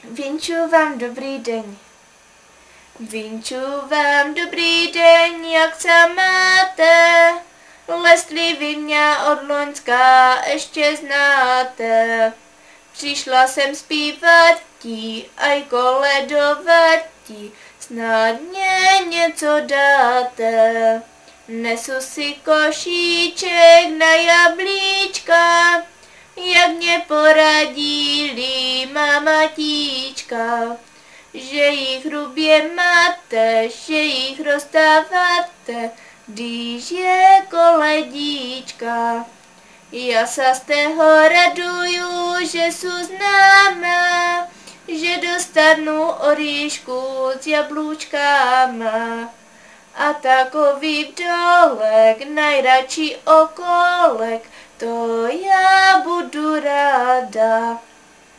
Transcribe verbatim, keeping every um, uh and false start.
Vinču vám dobrý den. Vinču vám dobrý den, jak se máte? Lesli vy mě od Loňska ještě znáte. Přišla jsem zpívat ti, aj koledovat ti, snad mě něco dáte. Nesu si košíček na jablíčka, jak mě poradili mamatíčka, že jich hrubě máte, že jich rozdáváte, když je koledíčka. Já se z toho raduju, že jsou známa, že dostanu oříšku s jablůčkama. A takový vdolek, nejradši okolek, to já budu ráda.